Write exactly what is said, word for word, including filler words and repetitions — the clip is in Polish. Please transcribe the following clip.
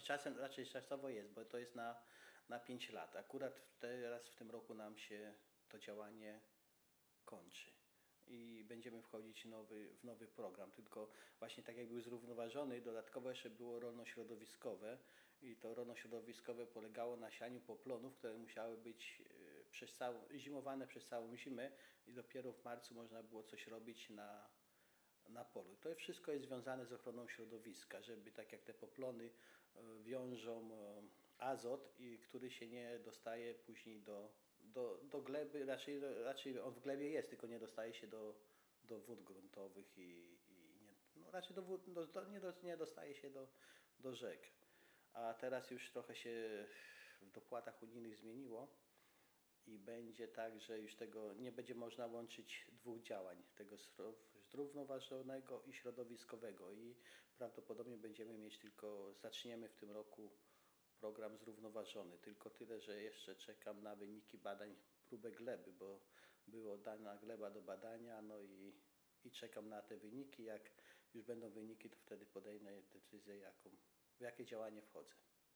czasem, raczej czasowo jest, bo to jest na, na pięć lat. Akurat teraz w tym roku nam się to działanie kończy i będziemy wchodzić nowy, w nowy program, tylko właśnie tak jak był zrównoważony, dodatkowo jeszcze było rolno-środowiskowe i to rolno-środowiskowe polegało na sianiu poplonów, które musiały być e, przez całą, zimowane przez całą zimę i dopiero w marcu można było coś robić na, na polu. To wszystko jest związane z ochroną środowiska, żeby tak jak te poplony e, wiążą e, azot, i który się nie dostaje później do, do, do gleby, raczej, raczej on w glebie jest, tylko nie dostaje się do, do wód gruntowych i, i nie, no raczej do wód, do, do, nie, do, nie dostaje się do, do rzek. A teraz już trochę się w dopłatach unijnych zmieniło i będzie tak, że już tego nie będzie można łączyć dwóch działań, tego zrównoważonego i środowiskowego, i prawdopodobnie będziemy mieć tylko, zaczniemy w tym roku program zrównoważony, tylko tyle, że jeszcze czekam na wyniki badań próbek gleby, bo była dana gleba do badania, no i, i czekam na te wyniki. Jak już będą wyniki, to wtedy podejmę decyzję, jaką, w jakie działanie wchodzę.